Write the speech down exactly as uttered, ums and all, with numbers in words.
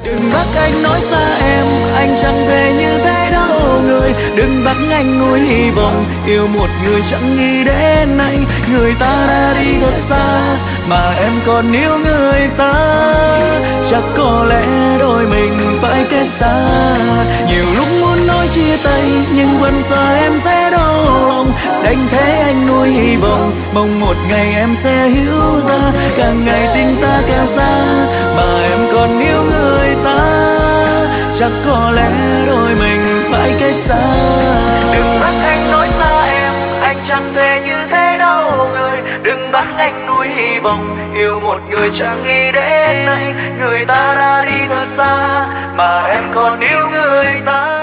Đừng bắt anh nói xa em, anh chẳng thể như thế đâu người. Đừng bắt anh nuối hy vọng yêu một người chẳng nghĩ đến anh. Người ta đã đi thật xa mà em còn yêu người ta. Chắc có lẽ đôi mình phải kết xa. Nhiều lúc muốn nói chia tay nhưng vẫn sợ em sẽ đau lòng. Đành thế anh nuối hy vọng, mong một ngày em sẽ hiểu ra. Càng ngày tình ta càng xa mà em còn yêu người ta. Chắc có lẽ đôi mình phải cách xa. Đừng bắt anh nói xa em, anh chẳng thể như thế đâu người. Đừng bắt anh nuối hy vọng yêu một người chẳng nghĩ đến anh. Người ta đã đi thật xa mà em còn yêu người ta.